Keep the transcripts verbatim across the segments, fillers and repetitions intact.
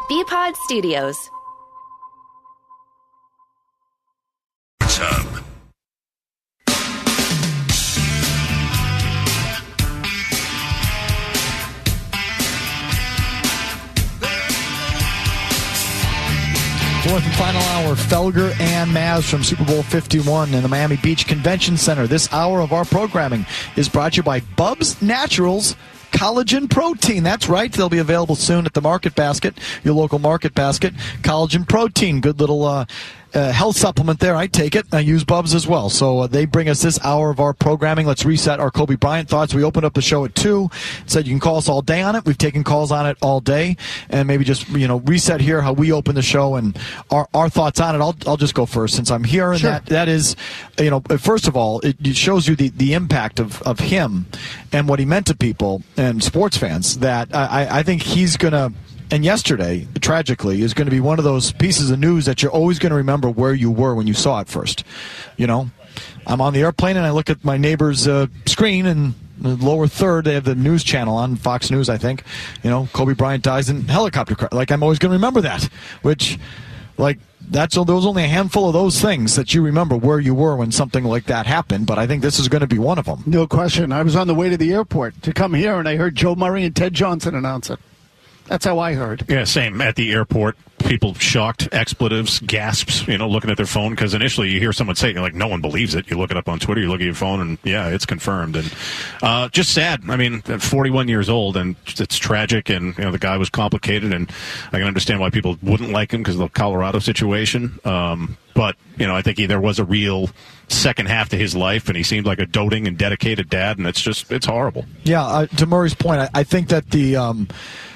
B-Pod Studios. Hub. Fourth and final hour, Felger and Maz from Super Bowl fifty-one in the Miami Beach Convention Center. This hour of our programming is brought to you by Bubs Naturals Collagen Protein. That's right. They'll be available soon at the Market Basket, your local Market Basket. Collagen Protein, good little uh, uh, health supplement there. I take it. I use Bubs as well. So uh, they bring us this hour of our programming. Let's reset our Kobe Bryant thoughts. We opened up the show at two. Said you can call us all day on it. We've taken calls on it all day. And maybe just, you know, reset here how we open the show and our, our thoughts on it. I'll I'll just go first since I'm here. And Sure. that, that is, you know, first of all, it, it shows you the, the impact of, of him and what he meant to people and sports fans, that I, I think he's going to, and yesterday, tragically, is going to be one of those pieces of news that you're always going to remember where you were when you saw it first. You know, I'm on the airplane and I look at my neighbor's uh, screen, and the lower third, they have the news channel on, Fox News, I think. You know, Kobe Bryant dies in helicopter crash. Like, I'm always going to remember that, which, like, that's there was only a handful of those things that you remember where you were when something like that happened, but I think this is going to be one of them. No question. I was on the way to the airport to come here, and I heard Joe Murray and Ted Johnson announce it. That's how I heard. Yeah, same. At the airport, people shocked, expletives, gasps, you know, looking at their phone, because initially you hear someone say it, you're like, no one believes it. You look it up on Twitter, you look at your phone, and yeah, it's confirmed. And uh, just sad. I mean, at forty-one years old, and it's tragic, and, you know, the guy was complicated, and I can understand why people wouldn't like him because of the Colorado situation. Um, but, you know, I think he, there was a real second half to his life, and he seemed like a doting and dedicated dad, and it's just, it's horrible. Yeah, uh, to Murray's point, I, I think that the... Um,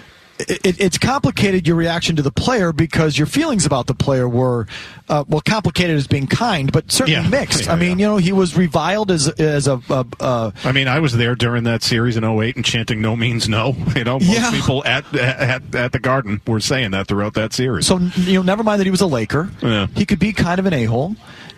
It, it's complicated, your reaction to the player, because your feelings about the player were, uh, well, complicated as being kind, but certainly yeah. mixed. Yeah, I mean, yeah. you know, he was reviled as as a. a, a I mean, I was there during that series in oh eight and chanting "No means no." You know, most yeah. people at, at at the Garden were saying that throughout that series. So, you know, never mind that he was a Laker. Yeah. He could be kind of an a-hole,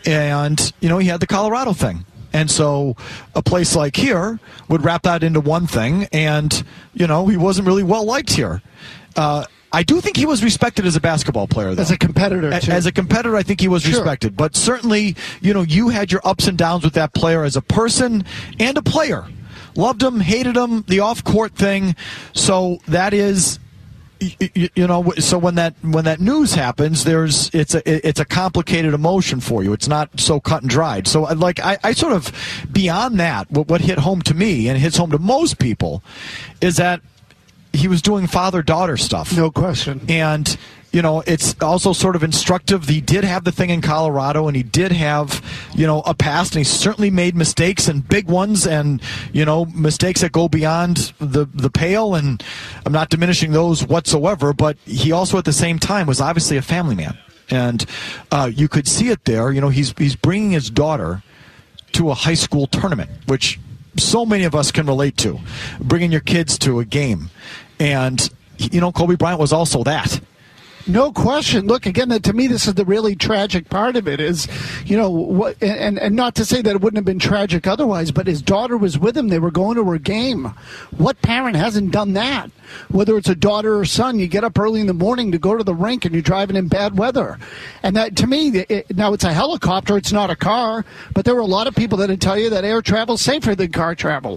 and you know, he had the Colorado thing. And so a place like here would wrap that into one thing, and, you know, he wasn't really well liked here. Uh, I do think he was respected as a basketball player, though. As a competitor, too. As a competitor, I think he was Sure. respected. But certainly, you know, you had your ups and downs with that player as a person and a player. Loved him, hated him, the off-court thing. So that is... You, you know, so when that when that news happens, there's it's a it's a complicated emotion for you. It's not so cut and dried. So, like, I, I sort of beyond that, what, what hit home to me and hits home to most people is that he was doing father-daughter stuff. No question. And, you know, it's also sort of instructive. He did have the thing in Colorado, and he did have, you know, a past, and he certainly made mistakes, and big ones, and, you know, mistakes that go beyond the, the pale, and I'm not diminishing those whatsoever, but he also at the same time was obviously a family man. And uh, you could see it there. You know, he's he's bringing his daughter to a high school tournament, which so many of us can relate to, bringing your kids to a game. And, you know, Kobe Bryant was also that. No question. Look, again, to me, this is the really tragic part of it is, you know, what, and, and not to say that it wouldn't have been tragic otherwise, but his daughter was with him. They were going to her game. What parent hasn't done that? Whether it's a daughter or son, you get up early in the morning to go to the rink and you're driving in bad weather. And that, to me, it, now it's a helicopter, it's not a car, but there were a lot of people that would tell you that air travel is safer than car travel.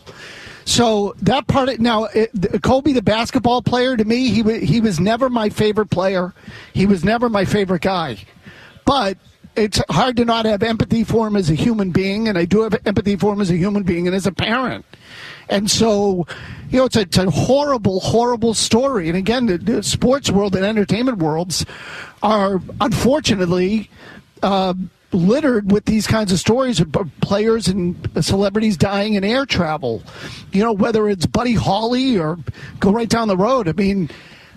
So that part of, now it, Kobe, the basketball player, to me, he he was never my favorite player. He was never my favorite guy. But it's hard to not have empathy for him as a human being, and I do have empathy for him as a human being and as a parent. And so, you know, it's a, it's a horrible, horrible story. And again, the, the sports world and entertainment worlds are unfortunately uh, littered with these kinds of stories of players and celebrities dying in air travel. You know, whether it's Buddy Holly or go right down the road. I mean,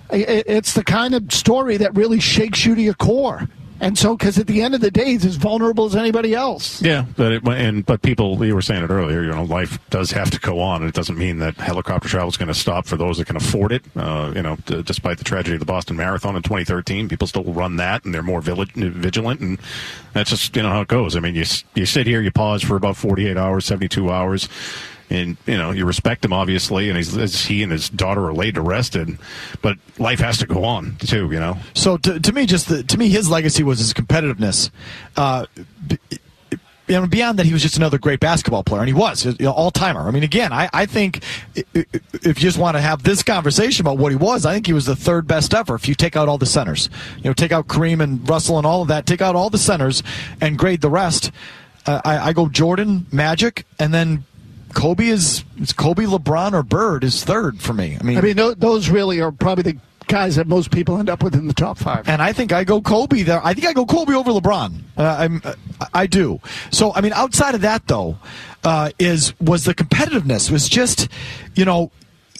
it's the kind of story that really shakes you to your core. And so, because at the end of the day, he's as vulnerable as anybody else. Yeah, but it, and but people, you were saying it earlier, you know, life does have to go on. And it doesn't mean that helicopter travel is going to stop for those that can afford it. Uh, you know, d- despite the tragedy of the Boston Marathon in twenty thirteen, people still run that, and they're more vigilant, and that's just, you know, how it goes. I mean, you you sit here, you pause for about forty-eight hours, seventy-two hours. and you know you respect him obviously, and he's he and his daughter are laid to rest, and but life has to go on too, you know. So to, to me, just the, to me, his legacy was his competitiveness. Uh, You know, beyond that, he was just another great basketball player, and he was, you know, all-timer. I mean, again, I, I think if you just want to have this conversation about what he was, I think he was the third best ever if you take out all the centers. You know, take out Kareem and Russell and all of that, take out all the centers and grade the rest. Uh, I, I go Jordan, Magic, and then Kobe is it's Kobe, LeBron, or Bird is third for me. I mean, I mean, those really are probably the guys that most people end up with in the top five. And I think I go Kobe there. I think I go Kobe over LeBron. Uh, I'm, uh, I do. So, I mean, outside of that, though, uh, is was the competitiveness. It was just, you know,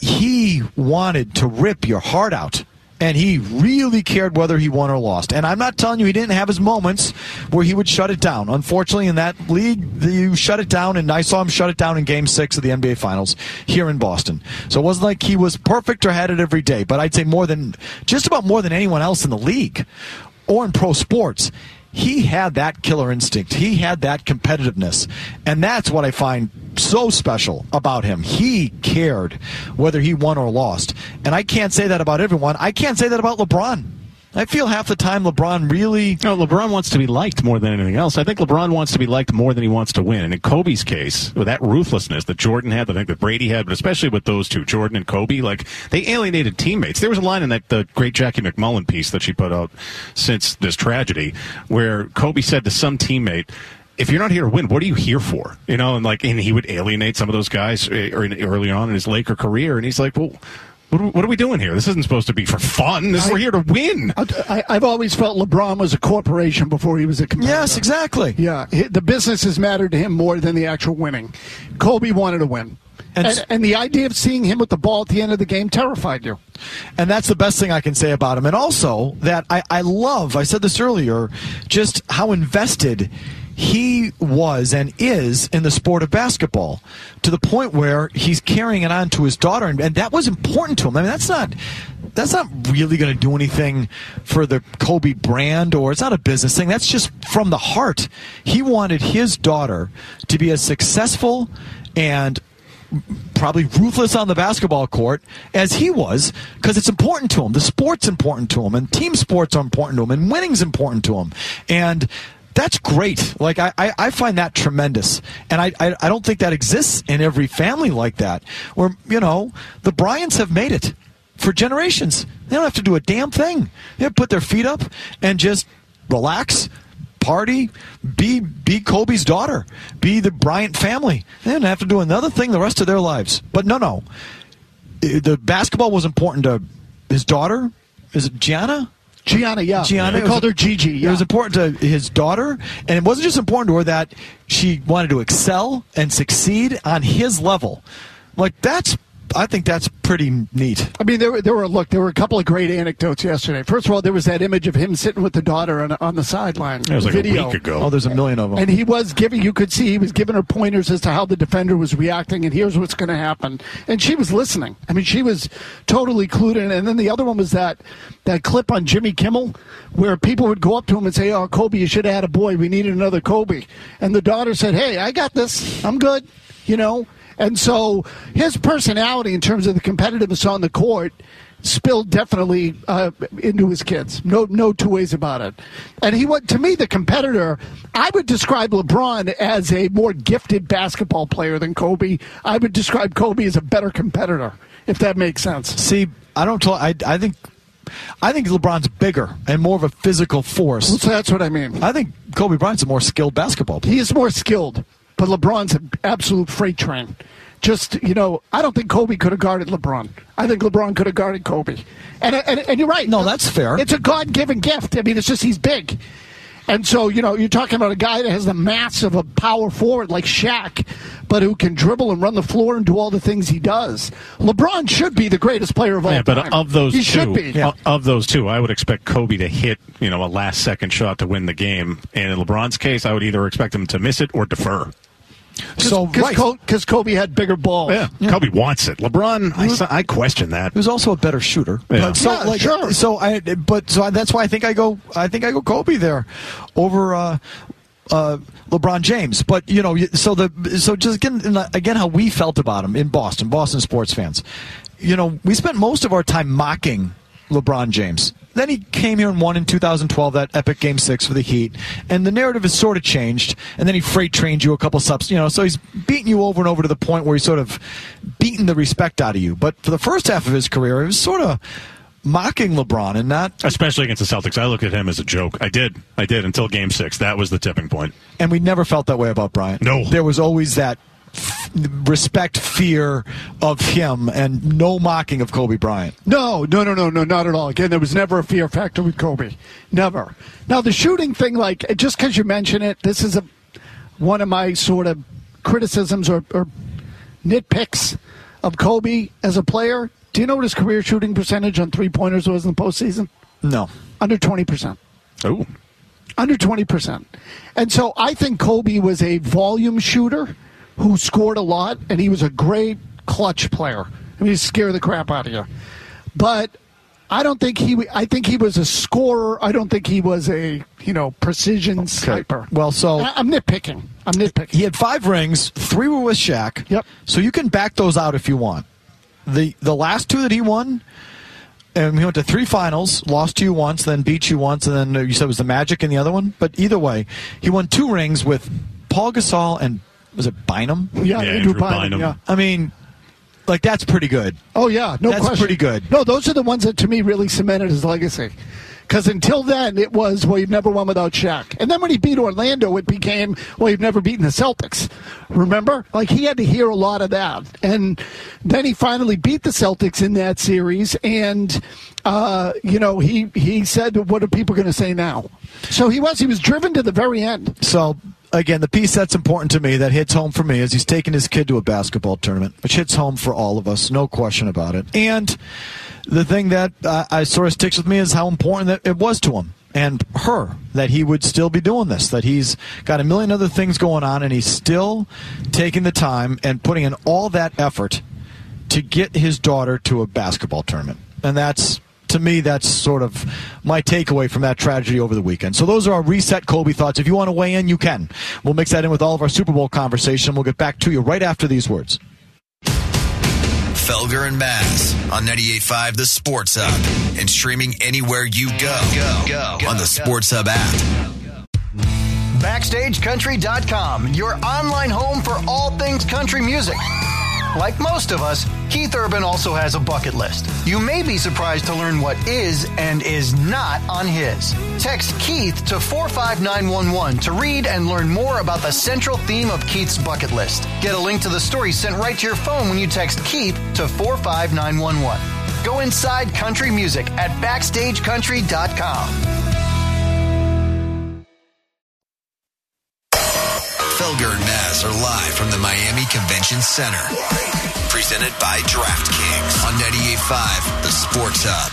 he wanted to rip your heart out. And he really cared whether he won or lost. And I'm not telling you he didn't have his moments where he would shut it down. Unfortunately, in that league, you shut it down, and I saw him shut it down in Game six of the N B A Finals here in Boston. So it wasn't like he was perfect or had it every day. But I'd say more than, just about more than anyone else in the league or in pro sports, he had that killer instinct. He had that competitiveness. And that's what I find so special about him. He cared whether he won or lost. And I can't say that about everyone. I can't say that about LeBron. I feel half the time LeBron really... No, LeBron wants to be liked more than anything else. I think LeBron wants to be liked more than he wants to win. And in Kobe's case, with that ruthlessness that Jordan had, that I think that Brady had, but especially with those two, Jordan and Kobe, like, they alienated teammates. There was a line in that the great Jackie McMullen piece that she put out since this tragedy where Kobe said to some teammate, if you're not here to win, what are you here for? You know, and like, and he would alienate some of those guys early on in his Laker career. And he's like, well... What are, what are we doing here? This isn't supposed to be for fun. This, I, we're here to win. I, I've always felt LeBron was a corporation before he was a competitor. Yes, exactly. Yeah, the businesses mattered to him more than the actual winning. Kobe wanted to win. And, and, and the idea of seeing him with the ball at the end of the game terrified you. And that's the best thing I can say about him. And also that I, I love, I said this earlier, just how invested he was and is in the sport of basketball, to the point where he's carrying it on to his daughter, and, and that was important to him. I mean, that's not that's not really going to do anything for the Kobe brand, or it's not a business thing. That's just from the heart. He wanted his daughter to be as successful and probably ruthless on the basketball court as he was, because it's important to him. The sport's important to him, and team sports are important to him, and winning's important to him. And that's great. Like, I, I, I find that tremendous. And I, I I don't think that exists in every family like that, where, you know, the Bryants have made it for generations. They don't have to do a damn thing. They have to put their feet up and just relax, party, be be Kobe's daughter, be the Bryant family. They didn't have to do another thing the rest of their lives. But no, no. The basketball was important to his daughter. Is it Gianna? Gianna, yeah. Gianna, they called her Gigi. Yeah. It was important to his daughter, and it wasn't just important to her that she wanted to excel and succeed on his level. Like, that's, I think that's pretty neat. I mean, there were, there were, look, there were a couple of great anecdotes yesterday. First of all, there was that image of him sitting with the daughter on, on the sideline. It was like video. a week ago. Oh, there's a million of them. And he was giving, you could see he was giving her pointers as to how the defender was reacting, and here's what's going to happen. And she was listening. I mean, she was totally clued in. And then the other one was that, that clip on Jimmy Kimmel where people would go up to him and say, oh, Kobe, you should have had a boy. We needed another Kobe. And the daughter said, hey, I got this. I'm good, you know. And so his personality in terms of the competitiveness on the court spilled definitely uh, into his kids. No no two ways about it. And he went, to me, the competitor, I would describe LeBron as a more gifted basketball player than Kobe. I would describe Kobe as a better competitor, if that makes sense. See, I don't tell, I, I think I think LeBron's bigger and more of a physical force. So that's what I mean. I think Kobe Bryant's a more skilled basketball player. He is more skilled. But LeBron's an absolute freight train. Just, you know, I don't think Kobe could have guarded LeBron. I think LeBron could have guarded Kobe. And, and, and you're right. No, that's fair. It's a God-given gift. I mean, it's just he's big. And so, you know, you're talking about a guy that has the mass of a power forward like Shaq, but who can dribble and run the floor and do all the things he does. LeBron should be the greatest player of all yeah, time. But of those he two, should be. Yeah. Of those two, I would expect Kobe to hit, you know, a last-second shot to win the game. And in LeBron's case, I would either expect him to miss it or defer. So, because right. Kobe had bigger balls. Yeah. yeah, Kobe wants it. LeBron, I, I question that. He was also a better shooter. Yeah. But so, yeah, like, sure. So I, but so that's why I think I go. I think I go Kobe there over. Uh, uh, LeBron James. But, you know, so the so just again, again, how we felt about him in Boston, Boston sports fans. You know, we spent most of our time mocking LeBron James. Then he came here and won in two thousand twelve, that epic Game Six for the Heat, and the narrative has sort of changed. And then he freight trained you a couple subs, you know, so he's beating you over and over to the point where he's sort of beaten the respect out of you. But for the first half of his career, it was sort of mocking LeBron and not, especially against the Celtics. I looked at him as a joke. I did, I did until Game Six. That was the tipping point. And we never felt that way about Bryant. No, there was always that respect, fear of him, and no mocking of Kobe Bryant. No, no, no, no, no, not at all. Again, there was never a fear factor with Kobe. Never. Now, the shooting thing, like, just because you mention it, this is a one of my sort of criticisms or, or nitpicks of Kobe as a player. Do you know what his career shooting percentage on three-pointers was in the postseason? No. Under twenty percent. Oh. Under twenty percent. And so I think Kobe was a volume shooter who scored a lot, and he was a great clutch player. I mean, he scared the crap out of you. But I don't think he. I think he was a scorer. I don't think he was a you know precision okay. sniper. Well, so I, I'm nitpicking. I'm nitpicking. He had five rings. Three were with Shaq. Yep. So you can back those out if you want. The the last two that he won, and he went to three finals, lost to you once, then beat you once, and then you said it was the Magic in the other one. But either way, he won two rings with Paul Gasol and. Was it Bynum? Yeah, yeah Andrew, Andrew Bynum. Bynum. Yeah. I mean, like, that's pretty good. Oh, yeah, no that's question. That's pretty good. No, those are the ones that, to me, really cemented his legacy. Because until then, it was, well, you've never won without Shaq. And then when he beat Orlando, it became, well, you've never beaten the Celtics. Remember? Like, he had to hear a lot of that. And then he finally beat the Celtics in that series. And, uh, you know, he, he said, what are people going to say now? So he was. He was driven to the very end. So... Again, the piece that's important to me, that hits home for me, is he's taking his kid to a basketball tournament, which hits home for all of us, no question about it. And the thing that uh, I sort of sticks with me is how important that it was to him and her, that he would still be doing this, that he's got a million other things going on, and he's still taking the time and putting in all that effort to get his daughter to a basketball tournament. And that's... To me, that's sort of my takeaway from that tragedy over the weekend. So those are our Reset Kobe thoughts. If you want to weigh in, you can. We'll mix that in with all of our Super Bowl conversation. We'll get back to you right after these words. Felger and Maz on ninety-eight point five The Sports Hub and streaming anywhere you go, go, go, go on the Sports Hub app. Backstage Country dot com, your online home for all things country music. Like most of us, Keith Urban also has a bucket list. You may be surprised to learn what is and is not on his. Text Keith to four five nine one one to read and learn more about the central theme of Keith's bucket list. Get a link to the story sent right to your phone when you text Keith to four five nine one one. Go inside country music at Backstage Country dot com. Felger and Maz are live from the Miami Convention Center. Presented by DraftKings on ninety-eight point five The Sports Hub.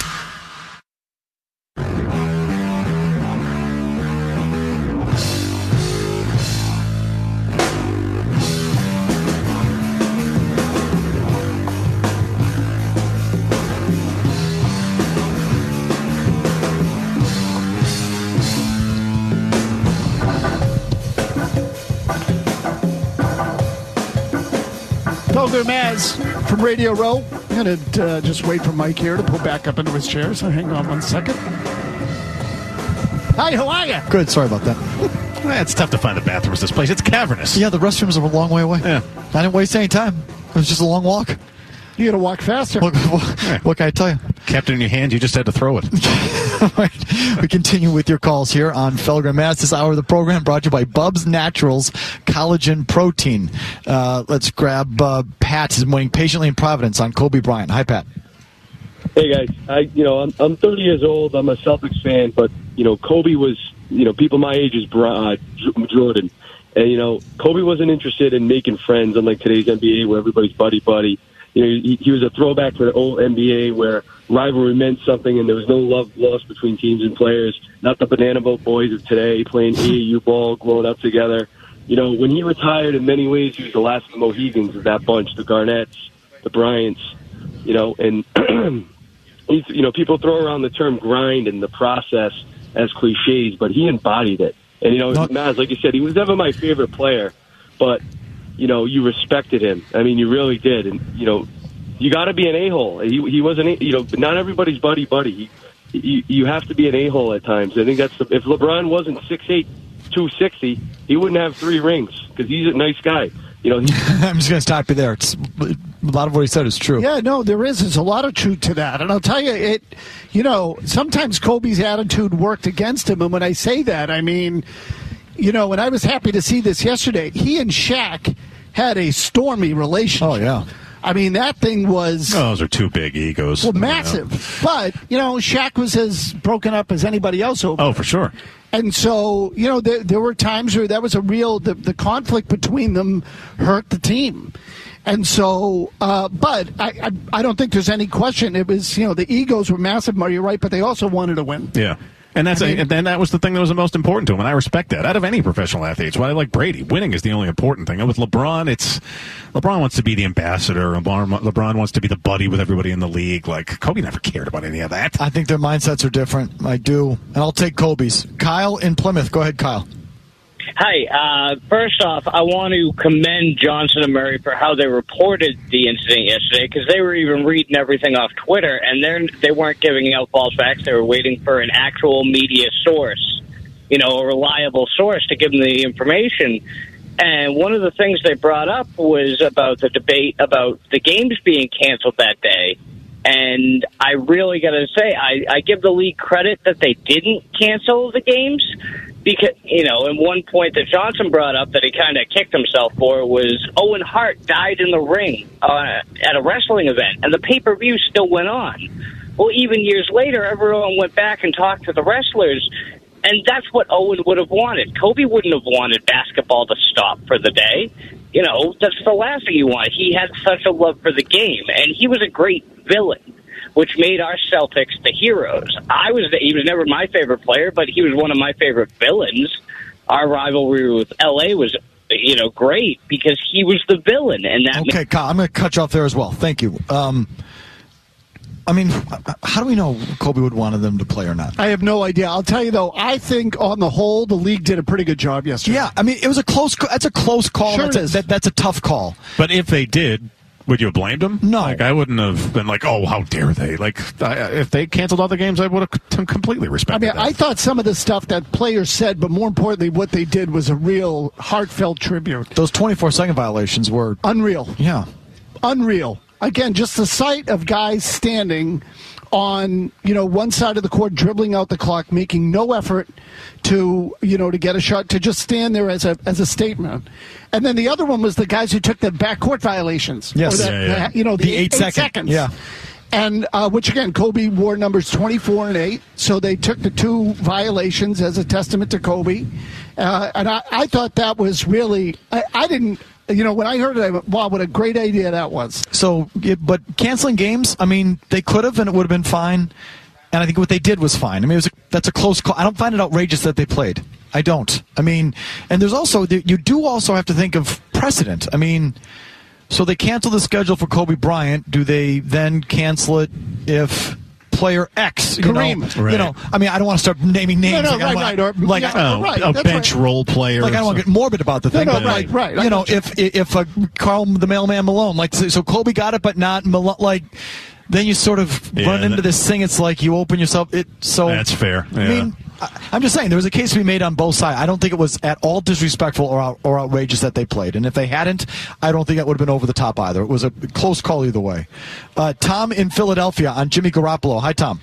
Felger Maz from Radio Row. I'm going to uh, just wait for Mike here to pull back up into his chair, so hang on one second. Hi, how are you? Good, sorry about that. Eh, it's tough to find the bathrooms this place. It's cavernous. Yeah, the restrooms are a long way away. Yeah. I didn't waste any time. It was just a long walk. You got to walk faster. What, what, what can I tell you? Kept it in your hand, you just had to throw it. All right. We continue with your calls here on Felger and Maz. This hour of the program brought to you by Bubs Naturals Collagen Protein. Uh, let's grab uh, Pat. He's waiting patiently in Providence on Kobe Bryant. Hi, Pat. Hey, guys. I, you know, I'm, I'm thirty years old. I'm a Celtics fan, but, you know, Kobe was, you know, people my age is uh, Jordan. And, you know, Kobe wasn't interested in making friends, unlike today's N B A where everybody's buddy-buddy. You know, he, he was a throwback to the old N B A where rivalry meant something and there was no love lost between teams and players. Not the banana boat boys of today playing A A U ball, growing up together. You know, when he retired, in many ways, he was the last of the Mohegans of that bunch, the Garnetts, the Bryants, you know, and, he's, you know, people throw around the term grind and the process as cliches, but he embodied it. And, you know, Not- Maz, like you said, he was never my favorite player, but, you know, you respected him. I mean, you really did. And, you know, you got to be an a-hole. He, he wasn't, you know, not everybody's buddy-buddy. He, he, you have to be an a-hole at times. I think that's the, if LeBron wasn't six eight, two sixty, he wouldn't have three rings because he's a nice guy. You know, he, I'm just going to stop you there. It's, a lot of what he said is true. Yeah, no, there is. There's a lot of truth to that. And I'll tell you, it. you know, sometimes Kobe's attitude worked against him. And when I say that, I mean, you know, and I was happy to see this yesterday. He and Shaq had a stormy relationship. Oh, yeah. I mean, that thing was... Oh, those are two big egos. Well, massive. You know? But, you know, Shaq was as broken up as anybody else over Oh, there. for sure. And so, you know, there, there were times where that was a real, the, the conflict between them hurt the team. And so, uh, but I, I I don't think there's any question. It was, you know, the egos were massive, you're right, but they also wanted to win. Yeah. And that's I mean, a, and that was the thing that was the most important to him, and I respect that. Out of any professional athletes, why I like Brady, winning is the only important thing. And with LeBron, it's LeBron wants to be the ambassador. LeBron, LeBron wants to be the buddy with everybody in the league. Like Kobe never cared about any of that. I think their mindsets are different. I do, and I'll take Kobe's. Kyle in Plymouth. Go ahead, Kyle. Hi. Uh, first off, I want to commend Johnson and Murray for how they reported the incident yesterday, because they were even reading everything off Twitter, and they they weren't giving out false facts. They were waiting for an actual media source, you know, a reliable source to give them the information. And one of the things they brought up was about the debate about the games being canceled that day. And I really got to say, I, I give the league credit that they didn't cancel the games. Because, you know, and one point that Johnson brought up that he kind of kicked himself for was Owen Hart died in the ring uh, at a wrestling event, and the pay-per-view still went on. Well, even years later, everyone went back and talked to the wrestlers, and that's what Owen would have wanted. Kobe wouldn't have wanted basketball to stop for the day. You know, that's the last thing you want. He had such a love for the game, and he was a great villain, which made our Celtics the heroes. I was he was never my favorite player, but he was one of my favorite villains. Our rivalry with L A was, you know, great because he was the villain. And that Okay, Kyle, I'm going to cut you off there as well. Thank you. Um, I mean, how do we know Kobe would want them to play or not? I have no idea. I'll tell you, though, I think on the whole, the league did a pretty good job yesterday. Yeah, I mean, it was a close. That's a close call. Sure that's, it a, is. that, that's a tough call. But if they did, would you have blamed them? No. Like, I wouldn't have been like, oh, how dare they? Like, I, if they canceled all the games, I would have completely I respected mean, that. I thought some of the stuff that players said, but more importantly, what they did was a real heartfelt tribute. Those twenty-four second violations were Unreal. Yeah. Unreal. Again, just the sight of guys standing on, you know, one side of the court, dribbling out the clock, making no effort to, you know, to get a shot, to just stand there as a as a statement. And then the other one was the guys who took the backcourt violations. Yes. Or the, Yeah, yeah. the, you know, the, The eight, eight eight second. seconds. Yeah. And uh, which again, Kobe wore numbers twenty-four and eight, so they took the two violations as a testament to Kobe. Uh, and I, I thought that was really, I, I didn't, you know, when I heard it, I went, wow, what a great idea that was. So, it, but canceling games, I mean, they could have, and it would have been fine. And I think what they did was fine. I mean, it was a, that's a close call. I don't find it outrageous that they played. I don't. I mean, and there's also, you do also have to think of precedent. I mean, so they cancel the schedule for Kobe Bryant. Do they then cancel it if player X, you Kareem. know, Right. you know, I mean, I don't want to start naming names. No, no, like, I right, don't right, wanna- or- like, yeah. Oh, right, a that's bench right. role player. like I don't want to get morbid about the No, thing, no, but right, right. I you know, got you. if if uh, Carl the mailman Malone, like so, so Kobe got it, but not Malone, like then you sort of Yeah, run into that- this thing. It's like you open yourself. It so That's fair. I Yeah. mean, I, I'm just saying there was a case to be made on both sides. I don't think it was at all disrespectful or out, or outrageous that they played, and if they hadn't, I don't think it would have been over the top either. It was a close call either way. Uh, Tom in Philadelphia on Jimmy Garoppolo. Hi, Tom.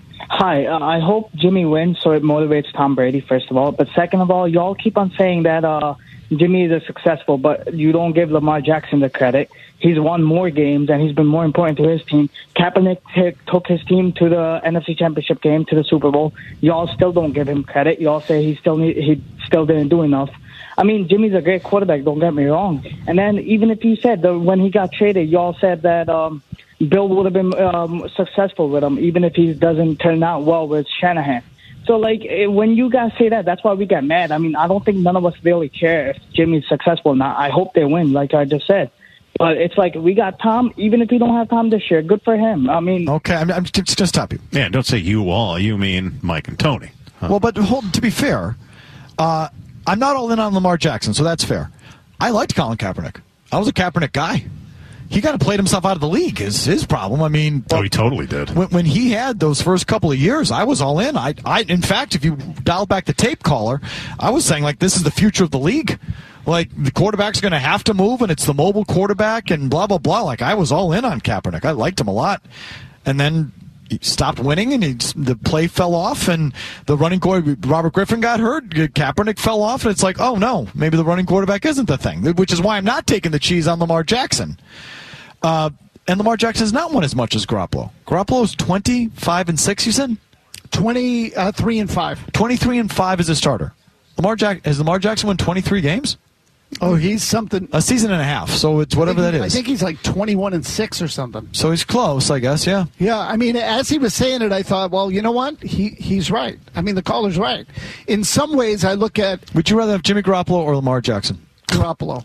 Hi, uh, I hope Jimmy wins so it motivates Tom Brady, first of all. But second of all, y'all keep on saying that uh, Jimmy is a successful, but you don't give Lamar Jackson the credit. He's won more games, and he's been more important to his team. Kaepernick t- took his team to the N F C Championship game, to the Super Bowl. Y'all still don't give him credit. Y'all say he still need, he still didn't do enough. I mean, Jimmy's a great quarterback, don't get me wrong. And then even if you said, that when he got traded, y'all said that um, Bill would have been um, successful with him, even if he doesn't turn out well with Shanahan. So, like, eh, when you guys say that, that's why we get mad. I mean, I don't think none of us really care if Jimmy's successful or not. I hope they win, like I just said. But it's like, we got Tom, even if we don't have Tom this year, good for him. I mean... Okay, I'm, I'm just, just stop you. Yeah, don't say you all. You mean Mike and Tony. Huh? Well, but hold, to be fair, Uh, I'm not all in on Lamar Jackson, so that's fair. I liked Colin Kaepernick. I was a Kaepernick guy. He kind of played himself out of the league is his problem. I mean, oh, he totally did. When, when he had those first couple of years, I was all in. I, I, in fact, if you dial back the tape caller, I was saying like this is the future of the league. Like the quarterback's going to have to move, and it's the mobile quarterback, and blah blah blah. Like I was all in on Kaepernick. I liked him a lot, and then he stopped winning, and he, the play fell off, and the running quarterback, Robert Griffin, got hurt. Kaepernick fell off, and it's like, oh no, maybe the running quarterback isn't the thing. Which is why I'm not taking the cheese on Lamar Jackson. Uh, and Lamar Jackson has not won as much as Garoppolo. Garoppolo's twenty-five and six. You said twenty-three and five. Twenty-three and five as a starter. Lamar Jack has Lamar Jackson won twenty-three games. Oh, he's something. A season and a half. So it's whatever that is. I think he's like twenty-one and six or something. So he's close, I guess. Yeah. Yeah. I mean, as he was saying it, I thought, well, you know what? He he's right. I mean, the caller's right. In some ways, I look at. Would you rather have Jimmy Garoppolo or Lamar Jackson? Garoppolo.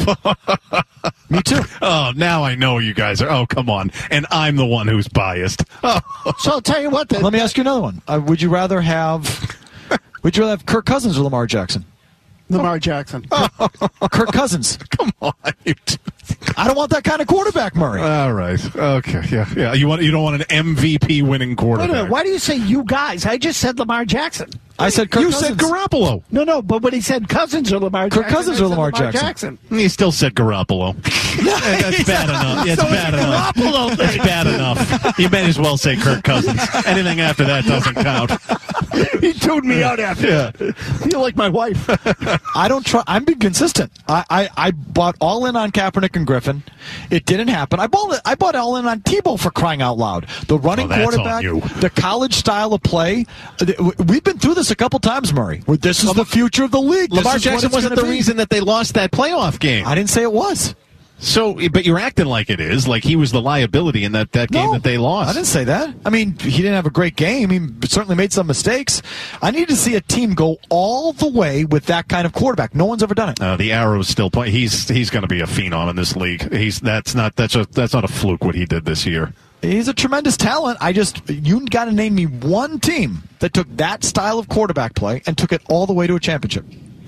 Me too. Oh, now I know you guys are. Oh, come on. And I'm the one who's biased. Oh. So I'll tell you what. Then. Let me ask you another one. Uh, would you rather have? Would you rather have Kirk Cousins or Lamar Jackson? Lamar Jackson. Kirk Cousins. Come on. I don't want that kind of quarterback, Murray. All right. Okay. Yeah. Yeah. You want? You don't want an M V P winning quarterback. Wait a minute. Why do you say you guys? I just said Lamar Jackson. I said Kirk you Cousins. said Garoppolo. No, no, but when he said Cousins or Lamar Kirk Jackson, Cousins or Lamar, Lamar Jackson. Jackson. He still said Garoppolo. That's bad enough. Yeah, it's So bad it's enough. Garoppolo That's thing. bad enough. You may as well say Kirk Cousins. Anything after that doesn't count. He tuned me out after Yeah. that. You're like my wife. I don't try. I'm being consistent. I, I, I bought all in on Kaepernick and Griffin. It didn't happen. I bought I bought all in on Tebow for crying out loud. The running Oh, that's quarterback, on you. the college style of play. We've been through this a couple times, Murray. Where this is the future of the league. This Lamar is what Jackson it's wasn't gonna the be. reason that they lost that playoff game. I didn't say it was. So, but you're acting like it is, like he was the liability in that, that game No, that they lost. I didn't say that. I mean, he didn't have a great game. He certainly made some mistakes. I need to see a team go all the way with that kind of quarterback. No one's ever done it. Uh, the arrow's still playing. He's he's going to be a phenom in this league. He's that's not that's a that's not a fluke what he did this year. He's a tremendous talent. I just, you got to name me one team that took that style of quarterback play and took it all the way to a championship.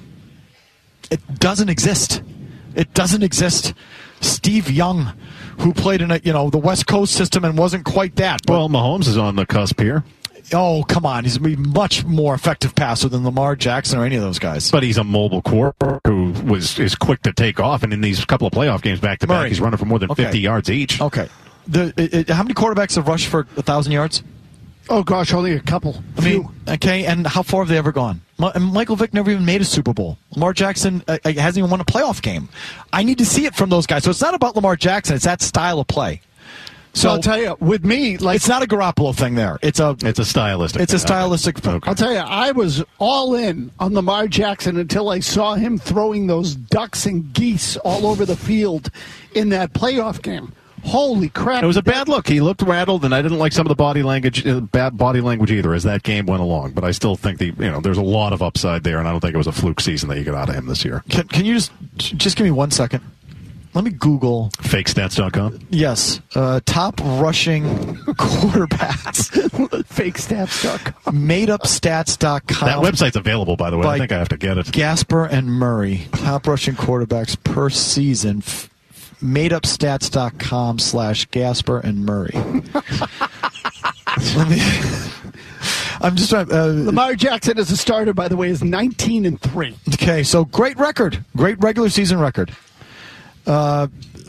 It doesn't exist. It doesn't exist. Steve Young, who played in a, you know, the West Coast system and wasn't quite that. But, Well, Mahomes is on the cusp here, oh, come on. He's a much more effective passer than Lamar Jackson or any of those guys. but he's a mobile quarterback who was is quick to take off. And in these couple of playoff games back to back, Murray. he's running for more than Okay. fifty yards each. Okay. The, it, it, how many quarterbacks have rushed for one thousand yards? Oh, gosh, only a couple. I mean, okay, and how far have they ever gone? Ma- and Michael Vick never even made a Super Bowl. Lamar Jackson uh, hasn't even won a playoff game. I need to see it from those guys. So it's not about Lamar Jackson. It's that style of play. So So I'll tell you, with me, like it's not a Garoppolo thing there. It's a It's a stylistic. it's a thing. stylistic. Okay. I'll tell you, I was all in on Lamar Jackson until I saw him throwing those ducks and geese all over the field in that playoff game. Holy crap! It was a bad look. He looked rattled, and I didn't like some of the body language, uh, bad body language either, as that game went along. But I still think the you know there's a lot of upside there, and I don't think it was a fluke season that you got out of him this year. Can, can you just just give me one second? Let me Google. Fake stats dot com. Yes, uh, top rushing quarterbacks. fake stats dot com. made up stats dot com. That website's available, by the way. By I think I have to get it. Gasper and Murray, top rushing quarterbacks per season. F- made up stats dot com slash Gasper and Murray. Let me, I'm just trying. Uh, Lamar Jackson as a starter, by the way, is nineteen and three. okay, so great record. Great regular season record. Uh,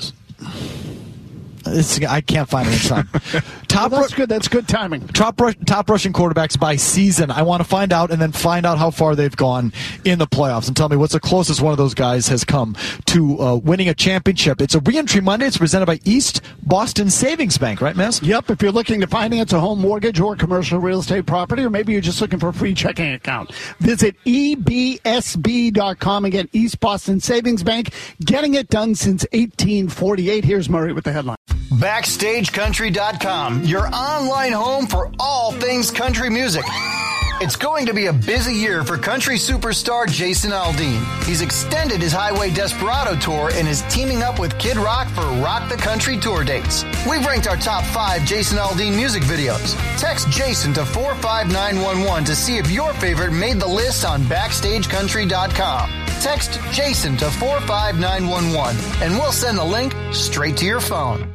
it's, I can't find it in time. Top Well, that's ru- good. That's good timing. Top, rush, top rushing quarterbacks by season. I want to find out and then find out how far they've gone in the playoffs and tell me what's the closest one of those guys has come to uh, winning a championship. It's a Reentry Monday. It's presented by East Boston Savings Bank, right, Miss? Yep, if you're looking to finance a home mortgage or commercial real estate property, or maybe you're just looking for a free checking account, visit E B S B dot com. Again, East Boston Savings Bank, getting it done since eighteen forty-eight. Here's Murray with the headline. Backstage Country dot com, your online home for all things country music. It's going to be a busy year for country superstar Jason Aldean. He's extended his Highway Desperado tour and is teaming up with Kid Rock for Rock the Country tour dates. We've ranked our top five Jason Aldean music videos. Text Jason to four five nine one one to see if your favorite made the list on backstage country dot com. Text Jason to four five nine one one and we'll send the link straight to your phone.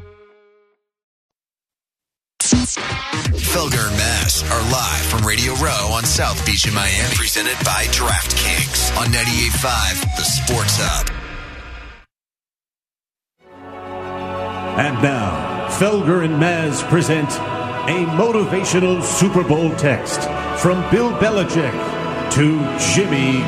Felger and Maz are live from Radio Row on South Beach in Miami. Presented by DraftKings on ninety-eight point five, The Sports Hub. And now, Felger and Maz present a motivational Super Bowl text from Bill Belichick to Jimmy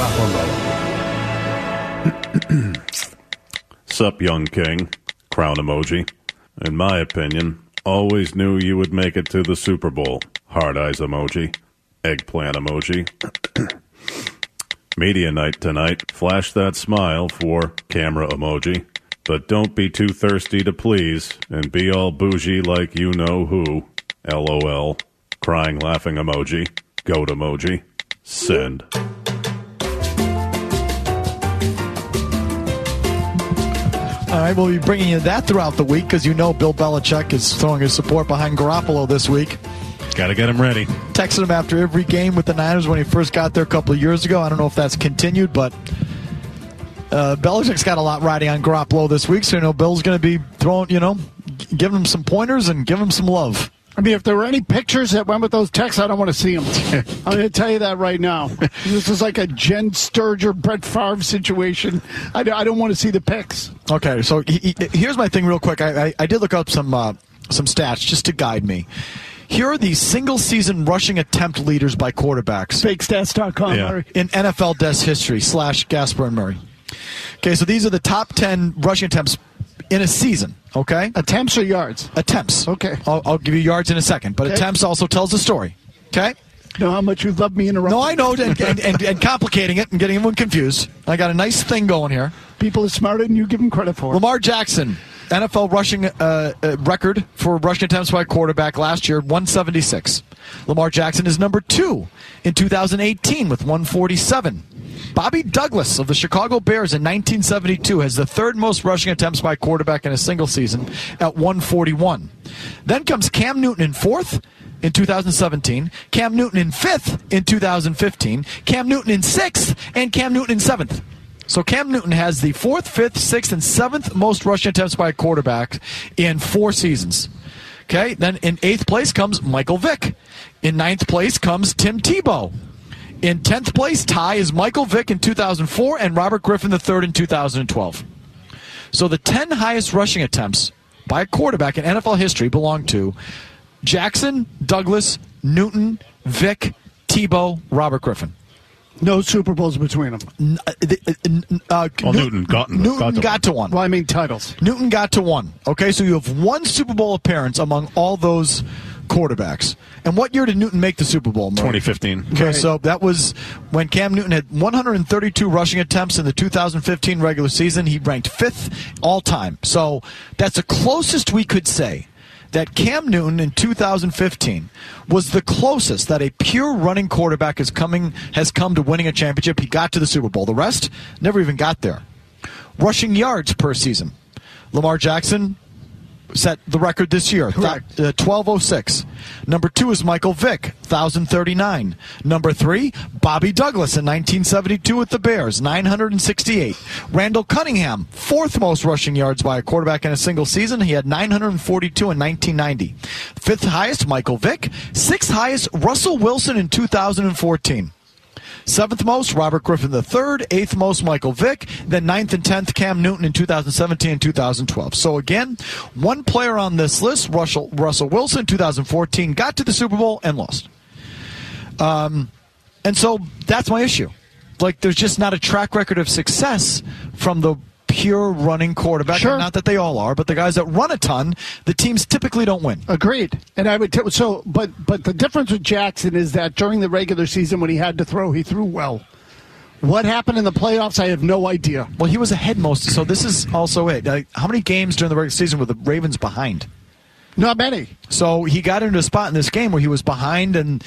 Garoppolo. Sup, young king? Crown emoji. In my opinion, always knew you would make it to the Super Bowl. Hard eyes emoji. Eggplant emoji. Media night tonight. Flash that smile for camera emoji. But don't be too thirsty to please and be all bougie like you know who. LOL. Crying laughing emoji. Goat emoji. Send. All right, we'll be bringing you that throughout the week because you know Bill Belichick is throwing his support behind Garoppolo this week. Got to get him ready. Texted him after every game with the Niners when he first got there a couple of years ago. I don't know if that's continued, but uh, Belichick's got a lot riding on Garoppolo this week, so you know Bill's going to be throwing, you know, giving him some pointers and giving him some love. I mean, if there were any pictures that went with those texts, I don't want to see them. I'm going to tell you that right now. This is like a Jen Sturger, Brett Favre situation. I, I don't want to see the pics. Okay, so he, he, here's my thing real quick. I, I, I did look up some uh, some stats just to guide me. Here are the single-season rushing attempt leaders by quarterbacks. Fake stats dot com, yeah. Murray. In N F L Desk history, slash Gasper and Murray. Okay, so these are the top ten rushing attempts in a season, okay? Attempts or yards? Attempts. Okay. I'll, I'll give you yards in a second, but okay. Attempts also tells the story, okay? You know how much you love me interrupting? No, I know, and, and, and, and complicating it and getting everyone confused. I got a nice thing going here. People are smarter than you give them credit for. Lamar Jackson, N F L rushing uh, uh, record for rushing attempts by quarterback last year, one seventy-six. Lamar Jackson is number two in two thousand eighteen with one forty-seven. Bobby Douglas of the Chicago Bears in nineteen seventy-two has the third most rushing attempts by quarterback in a single season at one forty-one. Then comes Cam Newton in fourth in two thousand seventeen, Cam Newton in fifth in two thousand fifteen, Cam Newton in sixth, and Cam Newton in seventh. So Cam Newton has the fourth, fifth, sixth, and seventh most rushing attempts by a quarterback in four seasons. Okay, then in eighth place comes Michael Vick. In ninth place comes Tim Tebow. In tenth place, tie is Michael Vick in two thousand four and Robert Griffin the third in two thousand twelve. So the ten highest rushing attempts by a quarterback in N F L history belong to Jackson, Douglas, Newton, Vick, Tebow, Robert Griffin. No Super Bowls between them. Uh, uh, well, Newton, Newton got, Newton got, to, got to one. Well, I mean titles. Newton got to one. Okay, so you have one Super Bowl appearance among all those quarterbacks. And what year did Newton make the Super Bowl, Murray? twenty fifteen. Okay, right. So that was when Cam Newton had one hundred thirty-two rushing attempts in the two thousand fifteen regular season. He ranked fifth all time. So that's the closest we could say that Cam Newton in two thousand fifteen was the closest that a pure running quarterback is coming has come to winning a championship. He got to the Super Bowl. The rest never even got there. Rushing yards per season. Lamar Jackson set the record this year, Correct. uh, twelve oh six. Number two is Michael Vick, one thousand thirty-nine. Number three, Bobby Douglas in nineteen seventy-two with the Bears, nine hundred sixty-eight. Randall Cunningham, fourth most rushing yards by a quarterback in a single season. He had nine hundred forty-two in nineteen ninety. Fifth highest, Michael Vick. Sixth highest, Russell Wilson in two thousand fourteen. Seventh most, Robert Griffin the third. Eighth most, Michael Vick. Then ninth and tenth, Cam Newton in two thousand seventeen and two thousand twelve. So again, one player on this list, Russell, Russell Wilson, two thousand fourteen, got to the Super Bowl and lost. Um, and so that's my issue. Like, there's just not a track record of success from the pure running quarterback. Sure. Not that they all are, but the guys that run a ton, the teams typically don't win. Agreed. And I would t- so, but but the difference with Jackson is that during the regular season when he had to throw, he threw well. What happened in the playoffs, I have no idea. Well, he was ahead most, so this is also it. Like, how many games during the regular season were the Ravens behind? Not many. So he got into a spot in this game where he was behind, and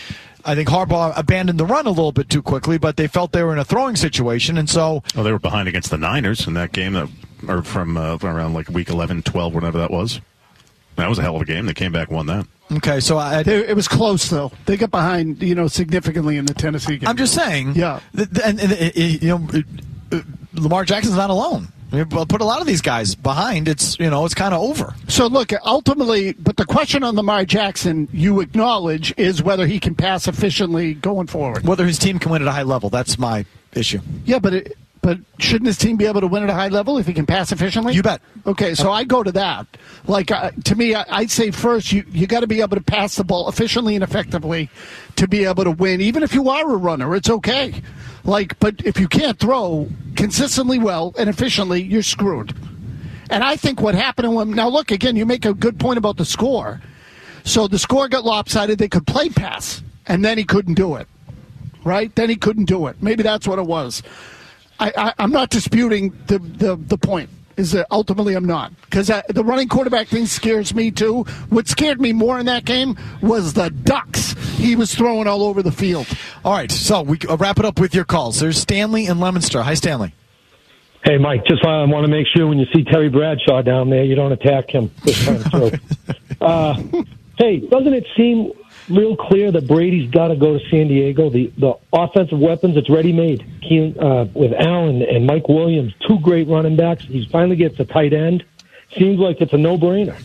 I think Harbaugh abandoned the run a little bit too quickly, but they felt they were in a throwing situation, and so... Well, they were behind against the Niners in that game, that, or from uh, around like week eleven, twelve, whatever that was. That was a hell of a game. They came back and won that. Okay, so I, they, it was close though. They got behind, you know, significantly in the Tennessee game. I'm just saying. Yeah, th- th- and, and it, it, you know, it, it, Lamar Jackson's not alone. I mean, put a lot of these guys behind. It's you know, it's kind of over. So look, ultimately, but the question on Lamar Jackson, you acknowledge, is whether he can pass efficiently going forward. Whether his team can win at a high level. That's my issue. Yeah, but it, but shouldn't his team be able to win at a high level if he can pass efficiently? You bet. Okay, so I go to that. Like uh, to me, I, I'd say first you you got to be able to pass the ball efficiently and effectively to be able to win. Even if you are a runner, it's okay. Like, but if you can't throw consistently well and efficiently, you're screwed. And I think what happened to him. Now, look again. You make a good point about the score. So the score got lopsided. They could play pass, and then he couldn't do it. Right? Then he couldn't do it. Maybe that's what it was. I, I, I'm not disputing the, the, the point, is that ultimately I'm not. Because the running quarterback thing scares me too. What scared me more in that game was the ducks he was throwing all over the field. All right, so we uh, wrap it up with your calls. There's Stanley in Leominster. Hi, Stanley. Hey, Mike, just I want to make sure when you see Terry Bradshaw down there, you don't attack him. This kind of joke. uh, hey, doesn't it seem real clear that Brady's got to go to San Diego? The the offensive weapons, it's ready-made. Uh, with Allen and Mike Williams, two great running backs. He finally gets a tight end. Seems like it's a no-brainer.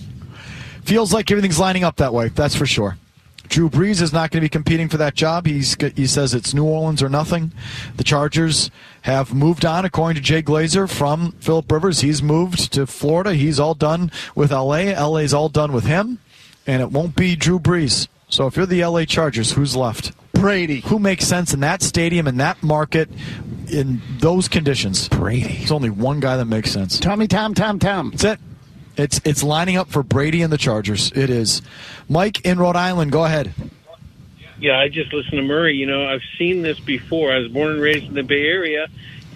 Feels like everything's lining up that way, that's for sure. Drew Brees is not going to be competing for that job. He's He says it's New Orleans or nothing. The Chargers have moved on, according to Jay Glazer, from Phillip Rivers. He's moved to Florida. He's all done with L A. L A's all done with him. And it won't be Drew Brees. So if you're the L A Chargers, who's left? Brady. Who makes sense in that stadium, in that market, in those conditions? Brady. There's only one guy that makes sense. Tommy, Tom, Tom, Tom. That's it. It's it's lining up for Brady and the Chargers. It is. Mike in Rhode Island, go ahead. Yeah, I just listened to Murray. You know, I've seen this before. I was born and raised in the Bay Area,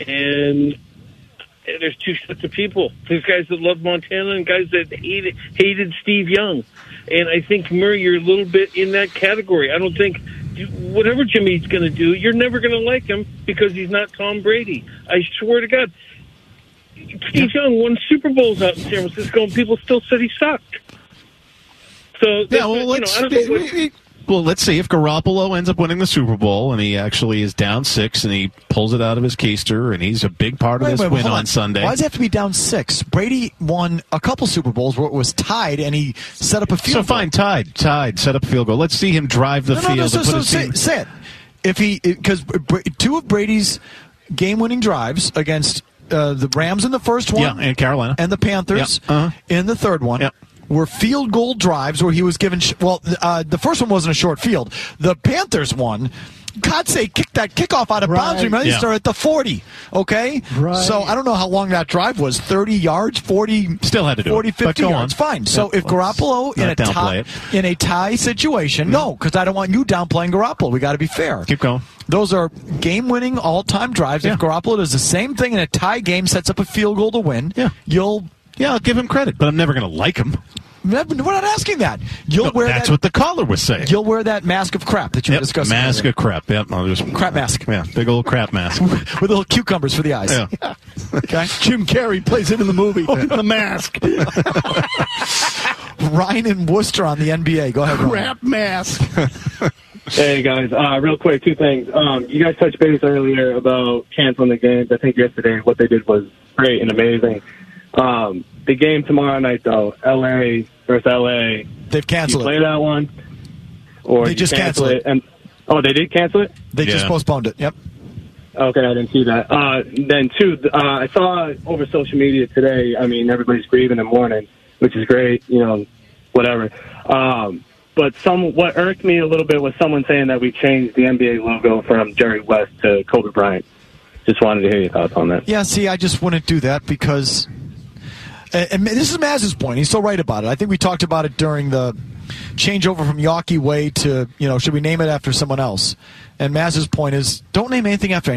and there's two sets of people. There's guys that love Montana and guys that hated, hated Steve Young. And I think, Murray, you're a little bit in that category. I don't think whatever Jimmy's going to do, you're never going to like him because he's not Tom Brady. I swear to God. Steve Young won Super Bowls out in San Francisco, and people still said he sucked. So, yeah, well, you let's, know, I don't know what, well, let's see if Garoppolo ends up winning the Super Bowl and he actually is down six and he pulls it out of his keister and he's a big part of wait, this wait, win on. on Sunday. Why does it have to be down six? Brady won a couple Super Bowls where it was tied and he set up a field so goal. fine, tied, tied, set up a field goal. Let's see him drive the no, no, field no, so, and put so his say, team. say it. If he, because two of Brady's game-winning drives against uh, the Rams in the first one, yeah, and Carolina, and the Panthers yeah. uh-huh. in the third one. Yeah. Were field goal drives where he was given, sh- well, uh, the first one wasn't a short field. The Panthers one, God say, kicked that kickoff out of right. bounds. Remember, yeah. they started at the forty, okay? Right. So I don't know how long that drive was, thirty yards, forty, Still had to do forty, it. fifty yards. On. Fine. So yeah, if Garoppolo in a, tie, in a tie situation, mm-hmm. no, because I don't want you downplaying Garoppolo. We got to be fair. Keep going. Those are game-winning, all-time drives. Yeah. If Garoppolo does the same thing in a tie game, sets up a field goal to win, yeah. you'll... Yeah, I'll give him credit, but I'm never going to like him. We're not asking that. You'll no, wear that's that, what the caller was saying. You'll wear that mask of crap that you yep, were discussing. Mask earlier. of crap. Yep, I'll just crap mask. Yeah, big old crap mask with little cucumbers for the eyes. Yeah. yeah. Okay. Jim Carrey plays it in the movie. The Mask. Ryan in Worcester on the N B A. Go ahead. Crap Ryan. mask. Hey guys, uh, real quick, two things. Um, you guys touched base earlier about canceling the games. I think yesterday what they did was great and amazing. Um, the game tomorrow night, though, L A versus L A. They've canceled you play it. that one, or they just cancel canceled it. And oh, they did cancel it. They yeah. just postponed it. Yep. Okay, I didn't see that. Uh, then two, uh, I saw over social media today. I mean, everybody's grieving and mourning, which is great. You know, whatever. Um, but some what irked me a little bit was someone saying that we changed the N B A logo from Jerry West to Kobe Bryant. Just wanted to hear your thoughts on that. Yeah. See, I just wouldn't do that because. And this is Maz's point. He's so right about it. I think we talked about it during the changeover from Yawkey Way to, you know, should we name it after someone else? And Maz's point is, don't name anything after anyone.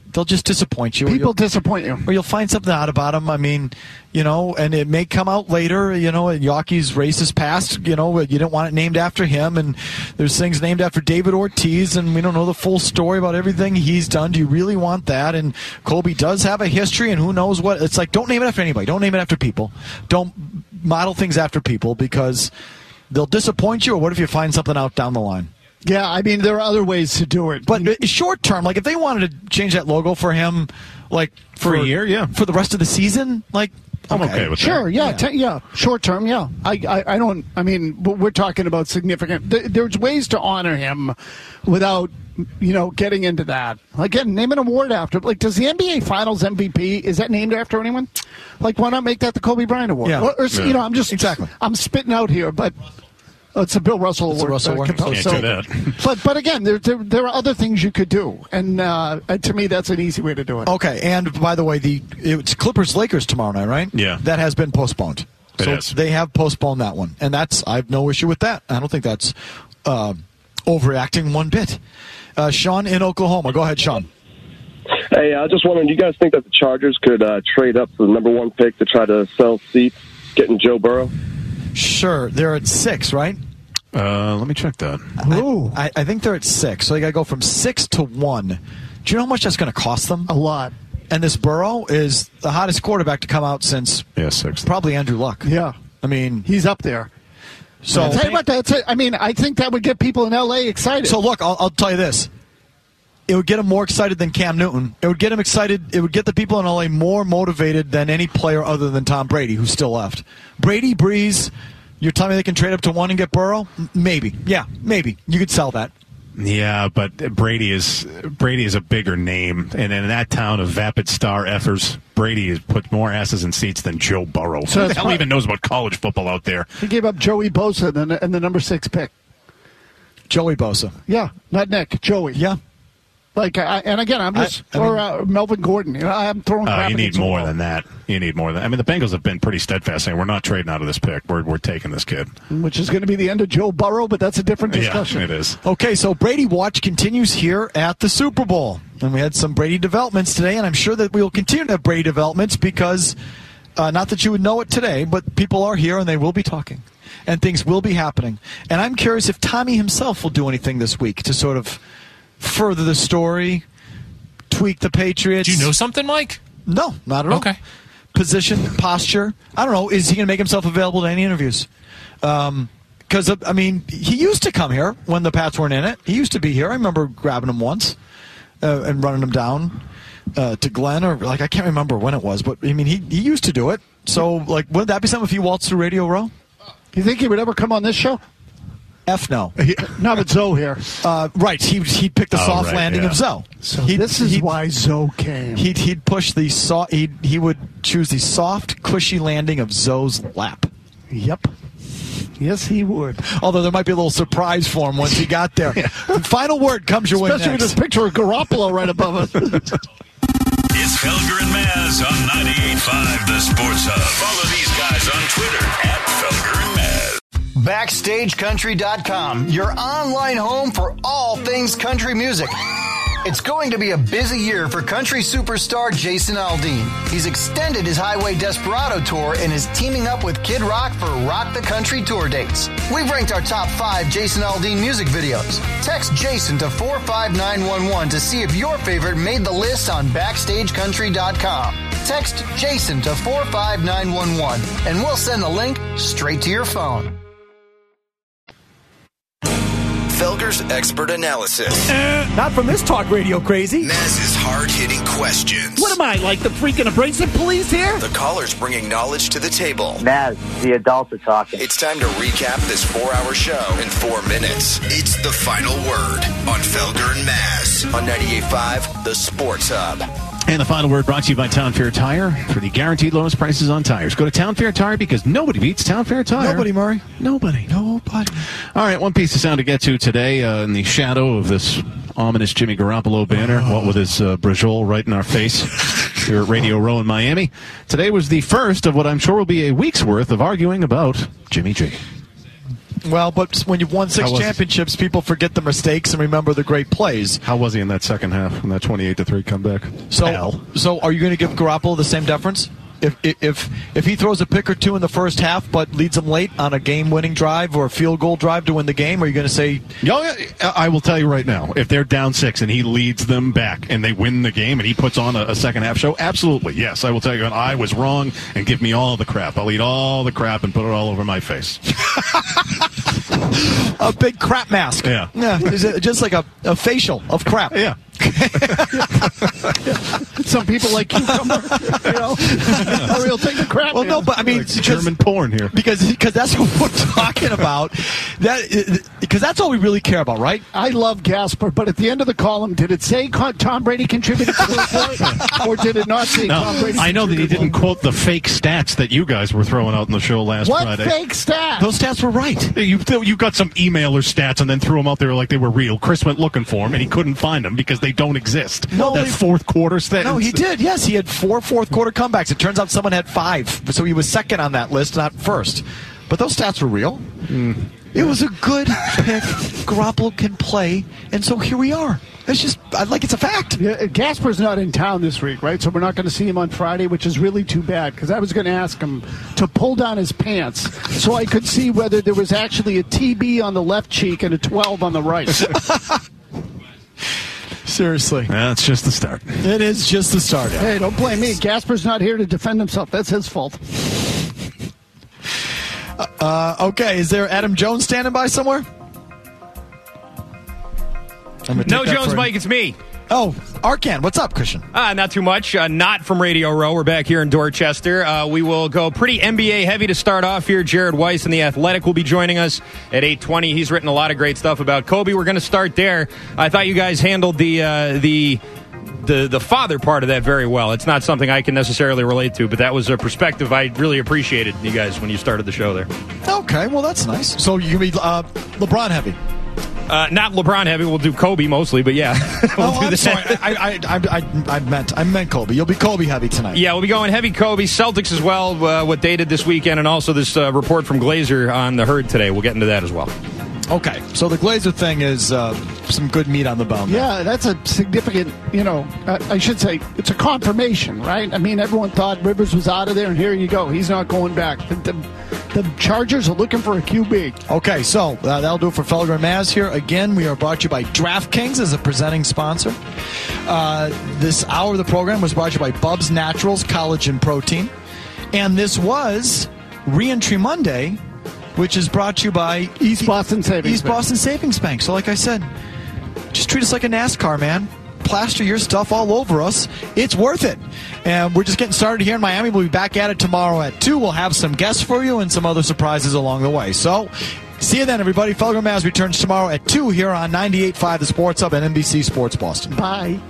they'll just disappoint you. People disappoint you. Or you'll find something out about them. I mean, you know, and it may come out later, you know, Yockey's racist past, you know, you didn't want it named after him, and there's things named after David Ortiz, and we don't know the full story about everything he's done. Do you really want that? And Kobe does have a history, and who knows what. It's like, don't name it after anybody. Don't name it after people. Don't model things after people, because they'll disappoint you, or what if you find something out down the line? Yeah, I mean, there are other ways to do it. But short term, like if they wanted to change that logo for him, like for, for a year, yeah, for the rest of the season, like I'm okay, okay with sure, that. yeah, Yeah. T- yeah, short term, yeah. I, I, I don't. I mean, we're talking about significant. Th- there's ways to honor him without, you know, getting into that. Again, name an award after. Like, does the N B A Finals M V P, is that named after anyone? Like, why not make that the Kobe Bryant Award? Yeah. Or, or, Yeah. You know, I'm just Exactly. I'm spitting out here, but. Oh, it's a Bill Russell It's a Award. Russell uh, Award. composed. Can't do that. But but again, there, there there are other things you could do, and uh, to me, that's an easy way to do it. Okay, and by the way, the it's Clippers Lakers tomorrow night, right? Yeah. That has been postponed. It so is. they have postponed that one, and that's I have no issue with that. I don't think that's uh, overreacting one bit. Uh, Sean in Oklahoma, go ahead, Sean. Hey, I was just wondering, do you guys think that the Chargers could uh, trade up to the number one pick to try to sell seats, getting Joe Burrow? Sure, they're at six, right? Uh, let me check that. Ooh, I, I think they're at six, so they got to go from six to one. Do you know how much that's going to cost them? a lot. And this Burrow is the hottest quarterback to come out since Yeah, six. probably Andrew Luck. Yeah, I mean, he's up there. so I'll tell you what, that's it. I mean, I think that would get people in L A excited. So look, I'll, I'll tell you this. It would get them more excited than Cam Newton. It would get them excited. It would get the people in L A more motivated than any player other than Tom Brady, who's still left. Brady, Breeze, you're telling me they can trade up to one and get Burrow? M- Maybe. Yeah, maybe. You could sell that. Yeah, but Brady is Brady is a bigger name, and in that town of vapid star effers, Brady has put more asses in seats than Joe Burrow. So Who the that's hell why- even knows about college football out there? he gave up Joey Bosa and the, and the number six pick. Joey Bosa. Yeah, not Nick, Joey. Yeah. Like, I, and again, I'm just I- I or mean- uh, Melvin Gordon. You know, I'm throwing. Uh, crap you need against the more wall. than that. You need more than. I mean, the Bengals have been pretty steadfast saying we're not trading out of this pick. We're we're taking this kid. Which is going to be the end of Joe Burrow, but that's a different discussion. Yeah, it is. Okay, so Brady Watch continues here at the Super Bowl. And we had some Brady developments today, and I'm sure that we will continue to have Brady developments because, uh, not that you would know it today, but people are here and they will be talking. And things will be happening. And I'm curious if Tommy himself will do anything this week to sort of further the story, tweak the Patriots. Do you know something, Mike? No, not at all. Okay. Position, posture. I don't know. Is he going to make himself available to any interviews? Because, um, I mean, he used to come here when the Pats weren't in it. He used to be here. I remember grabbing him once uh, and running him down uh, to Glenn, or, like, I can't remember when it was. But, I mean, he, he used to do it. So, like, wouldn't that be something if he waltzed through Radio Row? You think he would ever come on this show? F no. Not with Zoe here. Uh, right. He, he'd pick the Oh, soft right, landing yeah. of Zoe. So He'd- this is he'd- why Zoe came. He'd, he'd push the soft. He he would choose the soft, cushy landing of Zoe's lap. Yep. Yes, he would. Although there might be a little surprise for him once he got there. The final word comes your way Especially with next. this picture of Garoppolo right above us. It's Felger and Maz on ninety-eight point five The Sports Hub. Follow these guys on Twitter at Felger and Maz. Backstage Country dot com, your online home for all things country music. It's going to be a busy year for country superstar Jason Aldean. He's extended his Highway Desperado tour and is teaming up with Kid Rock for Rock the Country tour dates. We've ranked our top five Jason Aldean music videos. Text Jason to four five nine one one to see if your favorite made the list on Backstage Country dot com. Text Jason to four five nine one one and we'll send the link straight to your phone. Felger's expert analysis. Not from this talk radio crazy. Maz's hard-hitting questions. What am I, like the freaking abrasive police here? The callers bringing knowledge to the table. Maz, the adults are talking. It's time to recap this four-hour show in four minutes. It's the final word on Felger and Maz on ninety-eight point five The Sports Hub. And the final word brought to you by Town Fair Tire for the guaranteed lowest prices on tires. Go to Town Fair Tire because nobody beats Town Fair Tire. Nobody, Murray. Nobody. Nobody. All right, one piece of sound to get to today uh, in the shadow of this ominous Jimmy Garoppolo banner, what with his uh, brajol right in our face here at Radio Row in Miami. Today was the first of what I'm sure will be a week's worth of arguing about Jimmy G. Well, but when you've won six How was- championships, people forget the mistakes and remember the great plays. How was he in that second half in that twenty-eight to three comeback? So, Hell. so are you going to give Garoppolo the same deference? If, if if he throws a pick or two in the first half, but leads them late on a game-winning drive or a field goal drive to win the game, are you going to say? Yeah, I will tell you right now, if they're down six and he leads them back and they win the game and he puts on a, a second half show, absolutely, yes, I will tell you. And I was wrong, and give me all the crap. I'll eat all the crap and put it all over my face. A big crap mask. Yeah, yeah, is it just like a, a facial of crap. Yeah. Some people like cucumber, you know, or he'll take the crap. Well, no, but I mean, Like German porn here, because because that's what we're talking about. That because that's all we really care about, right? I love Gasper, but at the end of the column, did it say Tom Brady contributed to the report, or did it not say no, Tom Brady? I know that he didn't quote the fake stats that you guys were throwing out in the show last What Friday. fake stats? Those stats were right. You you got some emailer stats and then threw them out there like they were real. Chris went looking for them and he couldn't find them because they don't exist. No, that they- fourth quarter stat. No, he did. Yes, he had four fourth quarter comebacks. It turns out someone had five, so he was second on that list, not first. But those stats were real. Mm. It was a good pick. Garoppolo can play, and so here we are. It's just I like it's a fact. Yeah, Gasper's not in town this week, right? So we're not going to see him on Friday, which is really too bad because I was going to ask him to pull down his pants so I could see whether there was actually a T B on the left cheek and a twelve on the right. Seriously. That's just the start. It is just the start. Hey, don't blame me. Gasper's not here to defend himself. That's his fault. Uh, okay, is there Adam Jones standing by somewhere? I'm gonna take No, that Jones, for- Mike, it's me. Oh, Arcan, what's up, Christian? Uh, not too much. Uh, not from Radio Row. We're back here in Dorchester. Uh, we will go pretty N B A heavy to start off here. Jared Weiss in The Athletic will be joining us at eight twenty. He's written a lot of great stuff about Kobe. We're going to start there. I thought you guys handled the uh, the the the father part of that very well. It's not something I can necessarily relate to, but that was a perspective I really appreciated, you guys, when you started the show there. Okay, well, that's nice. So you can be uh, LeBron heavy. Uh, not LeBron heavy. We'll do Kobe mostly, but yeah. we'll oh, do I'm that. sorry. I, I, I, I, I meant I meant Kobe. You'll be Kobe heavy tonight. Yeah, we'll be going heavy Kobe. Celtics as well, uh, what they did this weekend, and also this uh, report from Glazer on the herd today. We'll get into that as well. Okay, so the Glazer thing is uh, some good meat on the bone. Yeah, that's a significant, you know, uh, I should say, it's a confirmation, right? I mean, everyone thought Rivers was out of there, and here you go. He's not going back. The, the, the Chargers are looking for a Q B. Okay, so uh, that'll do it for Felger and Maz here. Again, we are brought to you by DraftKings as a presenting sponsor. Uh, this hour of the program was brought to you by Bubs Naturals Collagen Protein. And this was Reentry Monday, which is brought to you by East Boston Savings East Bank. Boston Savings Bank. So like I said, just treat us like a NASCAR, man. Plaster your stuff all over us. It's worth it. And we're just getting started here in Miami. We'll be back at it tomorrow at two. We'll have some guests for you and some other surprises along the way. So see you then, everybody. Felger Maz returns tomorrow at two here on ninety-eight point five The Sports Hub and N B C Sports Boston. Bye.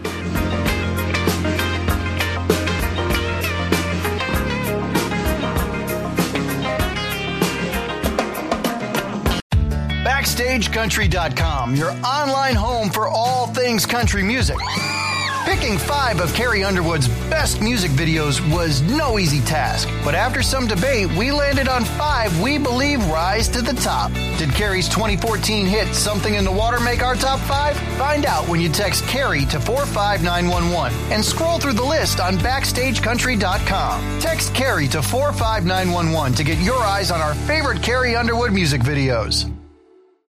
Backstage Country dot com, your online home for all things country music. Picking five of Carrie Underwood's best music videos was no easy task, but after some debate, we landed on five we believe rise to the top. Did Carrie's twenty fourteen hit Something in the Water make our top five? Find out when you text Carrie to four five nine one one and scroll through the list on Backstage Country dot com. Text Carrie to four five nine one one to get your eyes on our favorite Carrie Underwood music videos.